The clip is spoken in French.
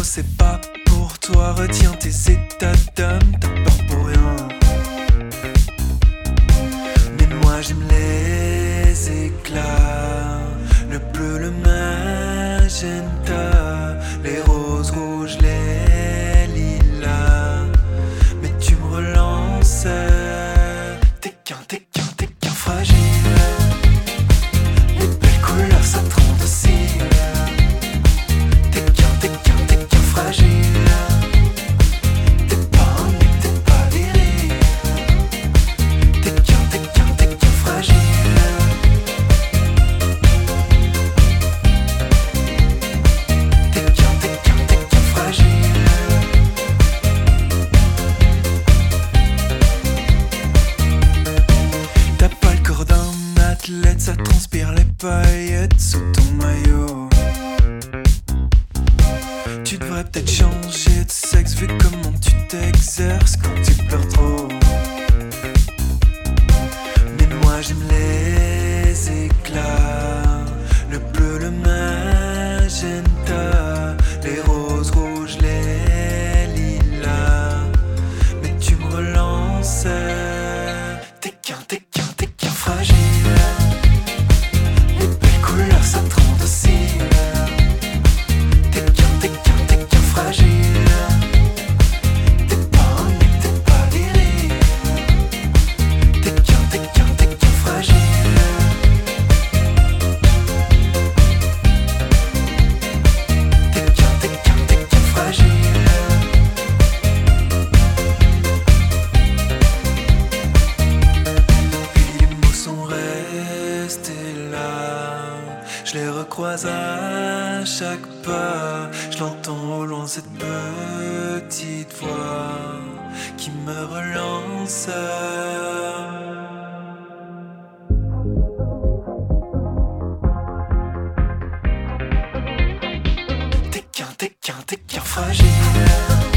c'est pas pour toi. Retiens tes états d'âme, t'as peur pour rien. Mais moi j'aime les éclats, le bleu, le magenta, les roses rouges, les lilas. Mais tu me relances, t'es qu'un fragile. Les belles couleurs ça te rend docile. T'es qu'un fragile. T'es pas un mec, t'es pas viril. T'es qu'un fragile. T'es qu'un fragile. T'as pas le corps d'un athlète, ça transpire les paillettes sous ton maillot. Tu devrais peut-être changer de sexe vu comment tu t'exerces quand tu pleures trop. Mais moi j'aime les éclats, le bleu, le magenta, les roses rouges, les lilas. Mais tu me relances, t'es qu'un fragile. Les belles couleurs ça te rend docile. T'es qu'un fragile. T'es pas un mec, t'es pas viril. T'es qu'un fragile. T'es qu'un fragile. Puis les mots sont restés là. Je les recroise à chaque pas. Je l'entends au loin, cette petite voix qui me relance. T'es qu'un fragile.